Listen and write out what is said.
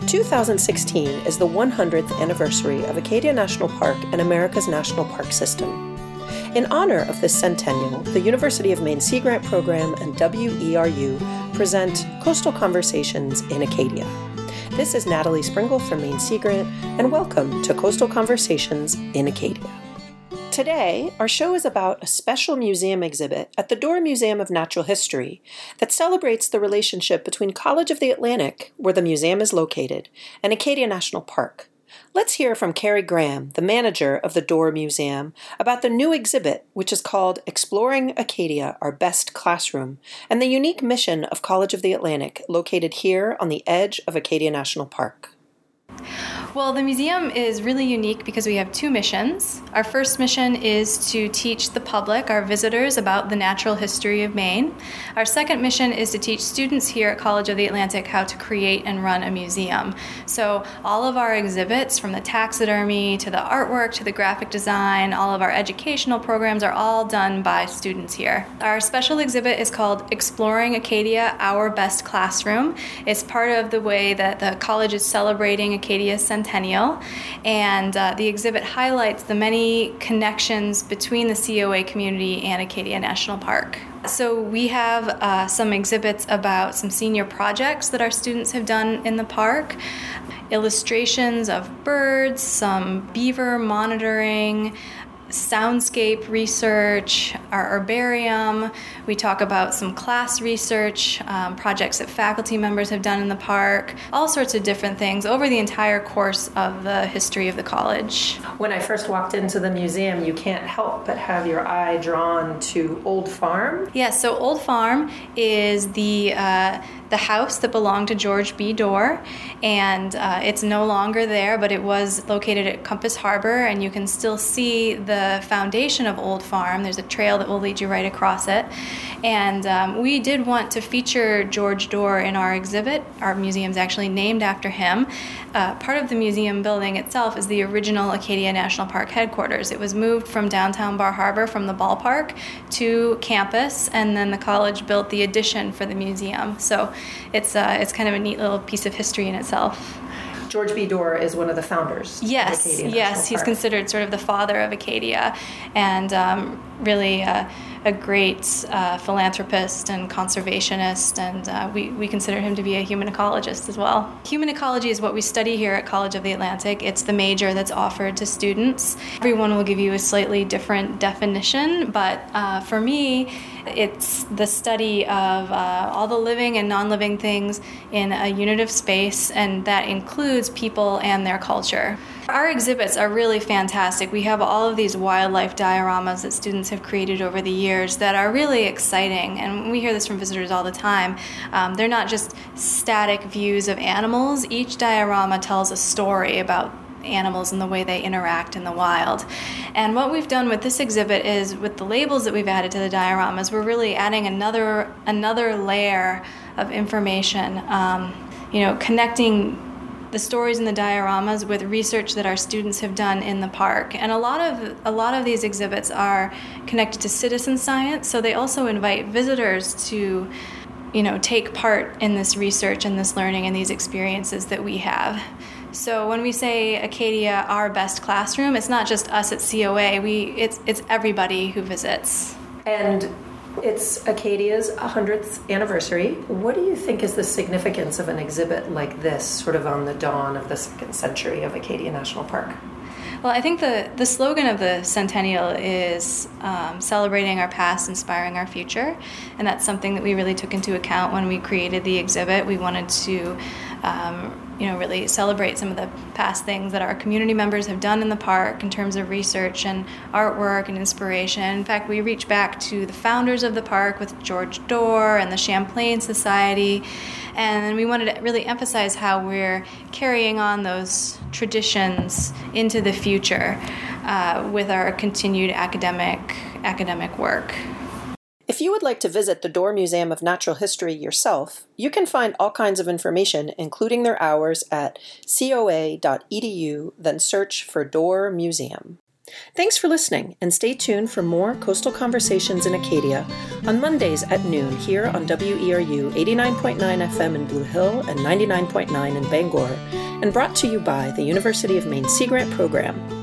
2016 is the 100th anniversary of Acadia National Park and America's National Park System. In honor of this centennial, the University of Maine Sea Grant Program and WERU present Coastal Conversations in Acadia. This is Natalie Springle from Maine Sea Grant, and welcome to Coastal Conversations in Acadia. Today, our show is about a special museum exhibit at the Dorr Museum of Natural History that celebrates the relationship between College of the Atlantic, where the museum is located, and Acadia National Park. Let's hear from Carrie Graham, the manager of the Dorr Museum, about the new exhibit, which is called Exploring Acadia, Our Best Classroom, and the unique mission of College of the Atlantic, located here on the edge of Acadia National Park. Well, the museum is really unique because we have two missions. Our first mission is to teach the public, our visitors, about the natural history of Maine. Our second mission is to teach students here at College of the Atlantic how to create and run a museum. So all of our exhibits, from the taxidermy to the artwork to the graphic design, all of our educational programs are all done by students here. Our special exhibit is called Exploring Acadia, Our Best Classroom. It's part of the way that the college is celebrating Acadia's centennial, and the exhibit highlights the many connections between the COA community and Acadia National Park. So we have some exhibits about some senior projects that our students have done in the park, illustrations of birds, some beaver monitoring, soundscape research, our herbarium. We talk about some class research, projects that faculty members have done in the park, all sorts of different things over the entire course of the history of the college. When I first walked into the museum, you can't help but have your eye drawn to Old Farm. Yes, so Old Farm is the house that belonged to George B. Dorr, and it's no longer there, but it was located at Compass Harbor, and you can still see the foundation of Old Farm. There's a trail that will lead you right across it. And we did want to feature George Dorr in our exhibit. Our museum's actually named after him. Part of the museum building itself is the original Acadia National Park headquarters. It was moved from downtown Bar Harbor from the ballpark to campus, and then the college built the addition for the museum. So it's kind of a neat little piece of history in itself. George B. Dorr is one of the founders of Acadia National Park. He's considered sort of the father of Acadia, and really a great philanthropist and conservationist, and we consider him to be a human ecologist as well. Human ecology is what we study here at College of the Atlantic. It's the major that's offered to students. Everyone will give you a slightly different definition, but for me, it's the study of all the living and non-living things in a unit of space, and that includes people and their culture. Our exhibits are really fantastic. We have all of these wildlife dioramas that students have created over the years that are really exciting, and we hear this from visitors all the time. They're not just static views of animals. Each diorama tells a story about animals and the way they interact in the wild. And what we've done with this exhibit is, with the labels that we've added to the dioramas, we're really adding another layer of information, connecting the stories in the dioramas with research that our students have done in the park. And a lot of these exhibits are connected to citizen science, so they also invite visitors to take part in this research and this learning and these experiences that we have. So when we say Acadia, Our Best Classroom, it's not just us at COA. It's everybody who visits. And it's Acadia's 100th anniversary. What do you think is the significance of an exhibit like this, sort of on the dawn of the second century of Acadia National Park? Well, I think the slogan of the centennial is celebrating our past, inspiring our future, and that's something that we really took into account when we created the exhibit. We wanted to really celebrate some of the past things that our community members have done in the park in terms of research and artwork and inspiration. In fact, we reached back to the founders of the park with George Dorr and the Champlain Society, and we wanted to really emphasize how we're carrying on those traditions into the future with our continued academic work. If you would like to visit the Dorr Museum of Natural History yourself, you can find all kinds of information, including their hours, at coa.edu, then search for Dorr Museum. Thanks for listening, and stay tuned for more Coastal Conversations in Acadia on Mondays at noon here on WERU 89.9 FM in Blue Hill and 99.9 in Bangor, and brought to you by the University of Maine Sea Grant Program.